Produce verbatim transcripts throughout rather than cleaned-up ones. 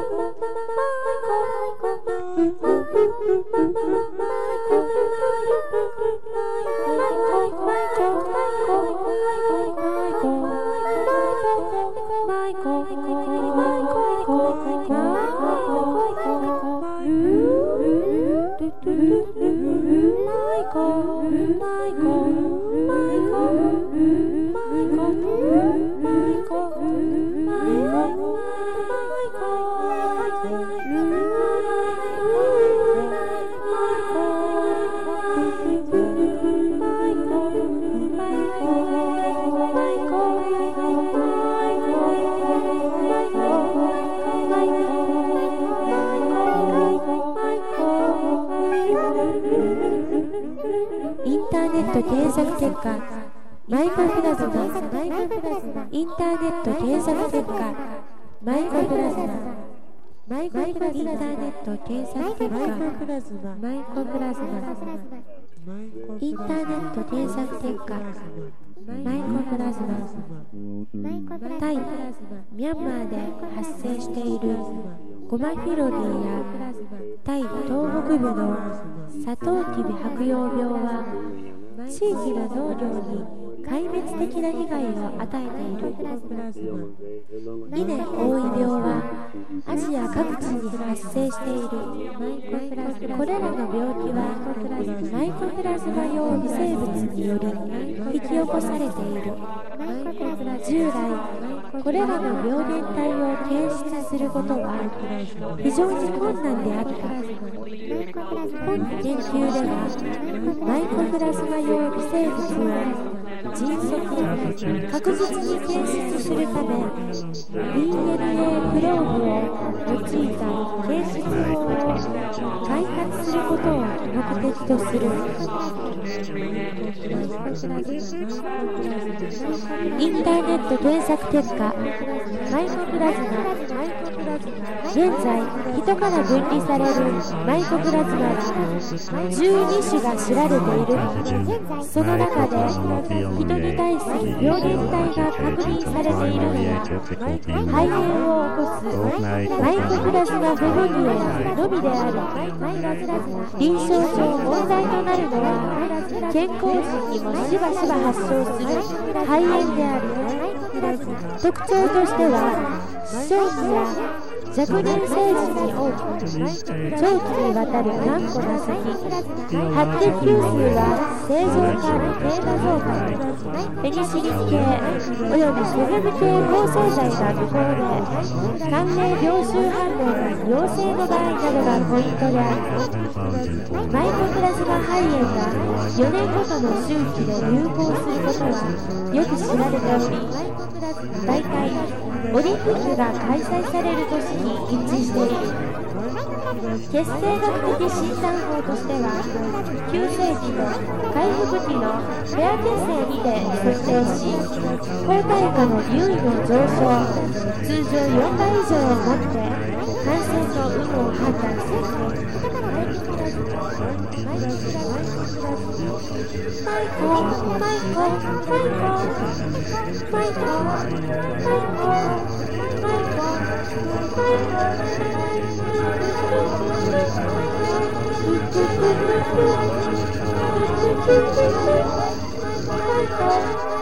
Michael, 果、マイコプラズマ、インターネット検索結果、マイコプラズマ、マイコプラズマ、インターネット検索結果、マイコプラズマ、マイコプラズマ、インターネット検索結果、マイコプラズマ、タイ、ミャンマーで発生しているゴマフィロディやタイ東北部のサトウキビ白楊病は地域の農業に壊滅的な被害を与えている。イネ多い病はアジア各地に発生している。これらの病気はマイコプラズマ様微生物により引き起こされている。従来これらの病原体を検出することは非常に困難であった。本研究ではマイコプラズマ様微生物を迅速確実に検出するため ディーエヌエー プローブを用いた検出法を開発することを目的とする。インターネット検索結果、マイコプラズマ。現在人から分離されるマイコプラズマはじゅうに種が知られているが、その中で人に対する病原体が確認されているのは肺炎を起こすマイコプラズマフェボニエのみである。臨床上問題となるのは健康人にもしばしば発症する肺炎である。特徴としては小児や若年成人に多く長期にわたる頑固な咳、白血球数は正常化低下増加、ペニシリン系およびセレブ系抗生剤が無効で寒冷病臭反応が陽性の場合などがポイントである。マイコプラズマ肺炎がよねんごとの周期で流行することはよく知られており、大体オリンピックが開催される年に一致している。血清学的診断法としては急性期と回復期のペア血清にて測定し、抗体価の有意の上昇通常よんばい以上をもって感染の有無を判断する。マイコマイコマイコマイコマイコ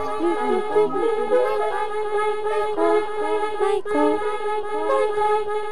マイコ